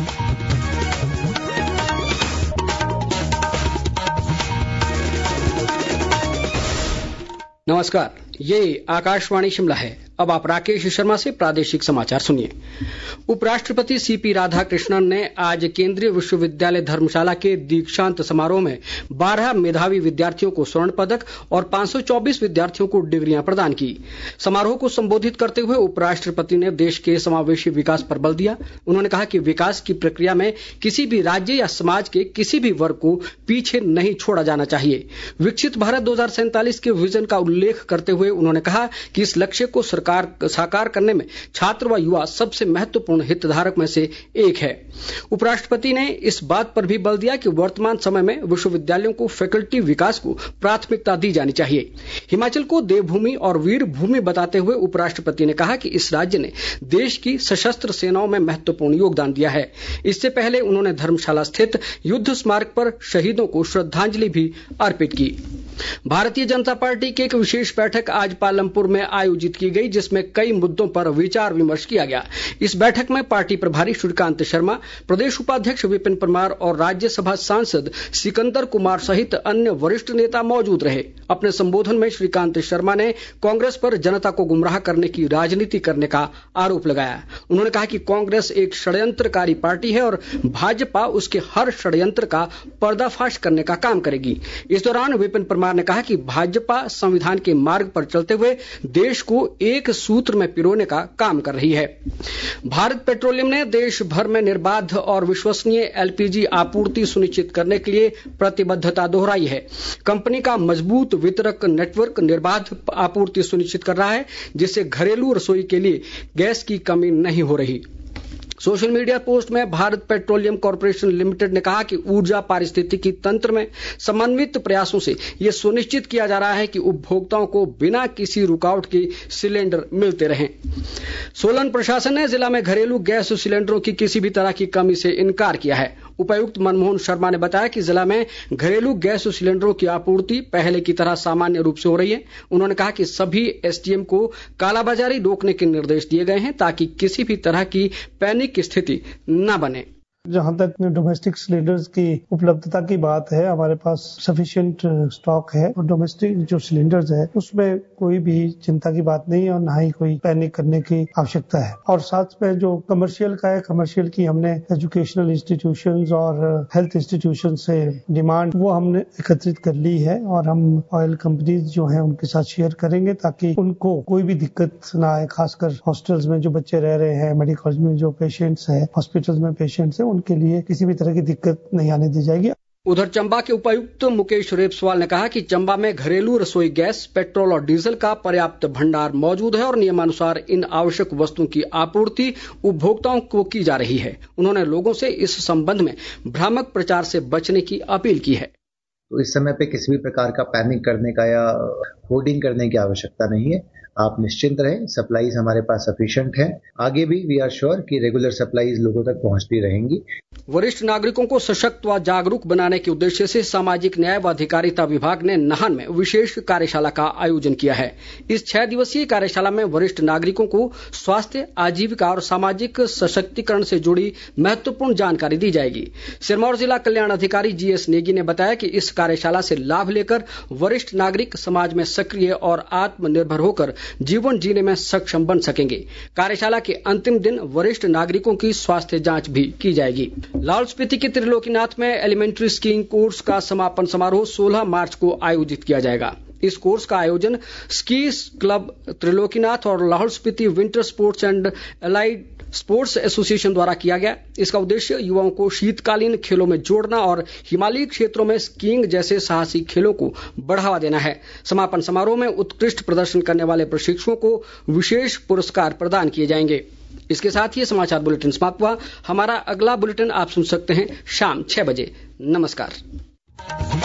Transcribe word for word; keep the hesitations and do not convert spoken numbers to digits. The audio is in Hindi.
नमस्कार, ये आकाशवाणी शिमला है। अब आप राकेश शर्मा से प्रादेशिक समाचार सुनिए। उपराष्ट्रपति सीपी राधाकृष्णन ने आज केंद्रीय विश्वविद्यालय धर्मशाला के दीक्षांत समारोह में बारह मेधावी विद्यार्थियों को स्वर्ण पदक और पांच सौ चौबीस विद्यार्थियों को डिग्रियां प्रदान की। समारोह को संबोधित करते हुए उपराष्ट्रपति ने देश के समावेशी विकास पर बल दिया। उन्होंने कहा कि विकास की प्रक्रिया में किसी भी राज्य या समाज के किसी भी वर्ग को पीछे नहीं छोड़ा जाना चाहिए। विकसित भारत दो हजार सैंतालीस के विजन का उल्लेख करते हुए उन्होंने कहा कि इस लक्ष्य को सरकार साकार करने में छात्र व युवा सबसे महत्वपूर्ण हितधारक में से एक है। उपराष्ट्रपति ने इस बात पर भी बल दिया कि वर्तमान समय में विश्वविद्यालयों को फैकल्टी विकास को प्राथमिकता दी जानी चाहिए। हिमाचल को देवभूमि और वीर भूमि बताते हुए उपराष्ट्रपति ने कहा कि इस राज्य ने देश की सशस्त्र सेनाओं में महत्वपूर्ण योगदान दिया है। इससे पहले उन्होंने धर्मशाला स्थित युद्ध स्मारक पर शहीदों को श्रद्धांजलि भी अर्पित की। भारतीय जनता पार्टी की एक विशेष बैठक आज पालमपुर में आयोजित की गई, जिसमें कई मुद्दों पर विचार विमर्श किया गया। इस बैठक में पार्टी प्रभारी श्रीकांत शर्मा, प्रदेश उपाध्यक्ष विपिन परमार और राज्यसभा सांसद सिकंदर कुमार सहित अन्य वरिष्ठ नेता मौजूद रहे। अपने संबोधन में श्रीकांत शर्मा ने कांग्रेस पर जनता को गुमराह करने की राजनीति करने का आरोप लगाया। उन्होंने कहा कि कांग्रेस एक षड्यंत्रकारी पार्टी है और भाजपा उसके हर षड्यंत्र का पर्दाफाश करने का काम करेगी। इस दौरान विपिन परमार ने कहा कि भाजपा संविधान के मार्ग पर चलते हुए देश को एक सूत्र में पिरोने का काम कर रही है। भारत पेट्रोलियम ने देश भर में निर्बाध और विश्वसनीय एलपीजी आपूर्ति सुनिश्चित करने के लिए प्रतिबद्धता दोहराई है। कंपनी का मजबूत वितरक नेटवर्क निर्बाध आपूर्ति सुनिश्चित कर रहा है, जिससे घरेलू रसोई के लिए गैस की कमी नहीं हो रही। सोशल मीडिया पोस्ट में भारत पेट्रोलियम कॉर्पोरेशन लिमिटेड ने कहा कि ऊर्जा पारिस्थितिकी तंत्र में समन्वित प्रयासों से ये सुनिश्चित किया जा रहा है कि उपभोक्ताओं को बिना किसी रुकावट के सिलेंडर मिलते रहें। सोलन प्रशासन ने जिला में घरेलू गैस सिलेंडरों की किसी भी तरह की कमी से इनकार किया है। उपायुक्त मनमोहन शर्मा ने बताया कि जिला में घरेलू गैस सिलेंडरों की आपूर्ति पहले की तरह सामान्य रूप से हो रही है। उन्होंने कहा कि सभी एसडीएम को कालाबाजारी रोकने के निर्देश दिए गए हैं ताकि किसी भी तरह की पैनिक की स्थिति न बने। जहां तक डोमेस्टिक सिलेंडर्स की उपलब्धता की बात है, हमारे पास सफिशिएंट स्टॉक है और डोमेस्टिक जो सिलेंडर्स है उसमें कोई भी चिंता की बात नहीं है और ना ही कोई पैनिक करने की आवश्यकता है। और साथ में जो कमर्शियल का है, कमर्शियल की हमने एजुकेशनल इंस्टीट्यूशंस और हेल्थ इंस्टीट्यूशन से डिमांड वो हमने एकत्रित कर ली है और हम ऑयल कंपनीज जो है उनके साथ शेयर करेंगे ताकि उनको कोई भी दिक्कत ना आए। खासकर हॉस्टल्स में जो बच्चे रह रहे हैं, मेडिकल कॉलेज में जो पेशेंट्स है, हॉस्पिटल्स में पेशेंट्स है, उनके लिए किसी भी तरह की दिक्कत नहीं आने दी जाएगी। उधर चंबा के उपायुक्त मुकेश रेपसवाल ने कहा कि चंबा में घरेलू रसोई गैस, पेट्रोल और डीजल का पर्याप्त भंडार मौजूद है और नियमानुसार इन आवश्यक वस्तुओं की आपूर्ति उपभोक्ताओं को की जा रही है। उन्होंने लोगों से इस संबंध में भ्रामक प्रचार से बचने की अपील की है। तो इस समय पे किसी भी प्रकार का पैनिक करने का या होर्डिंग करने की आवश्यकता नहीं है। आप निश्चिंत रहें, सप्लाईज हमारे पास सफिशिएंट है। आगे भी वी आर श्योर कि रेगुलर सप्लाईज लोगों तक पहुंचती रहेंगी। वरिष्ठ नागरिकों को सशक्त व जागरूक बनाने के उद्देश्य से सामाजिक न्याय व अधिकारिता विभाग ने नाहन में विशेष कार्यशाला का आयोजन किया है। इस छह दिवसीय कार्यशाला में वरिष्ठ नागरिकों को स्वास्थ्य, आजीविका और सामाजिक सशक्तिकरण से जुड़ी महत्वपूर्ण जानकारी दी जाएगी। सिरमौर जिला कल्याण अधिकारी जीएस नेगी ने बताया कि इस कार्यशाला से लाभ लेकर वरिष्ठ नागरिक समाज में सक्रिय और आत्मनिर्भर होकर जीवन जीने में सक्षम बन सकेंगे। कार्यशाला के अंतिम दिन वरिष्ठ नागरिकों की स्वास्थ्य जांच भी की जाएगी। लाहौल स्पीति के त्रिलोकीनाथ में एलिमेंट्री स्कीइंग कोर्स का समापन समारोह सोलह मार्च को आयोजित किया जाएगा। इस कोर्स का आयोजन स्की क्लब त्रिलोकीनाथ और Lahaul Spiti winter sports and allied sports association द्वारा किया गया। इसका उद्देश्य युवाओं को शीतकालीन खेलों में जोड़ना और हिमालयी क्षेत्रों में स्कीइंग जैसे साहसी खेलों को बढ़ावा देना है। समापन समारोह में उत्कृष्ट प्रदर्शन करने वाले प्रशिक्षुओं को विशेष पुरस्कार प्रदान किए जाएंगे। इसके साथ ही समाचार बुलेटिन समाप्त हुआ। हमारा अगला बुलेटिन आप सुन सकते हैं शाम छह बजे। नमस्कार।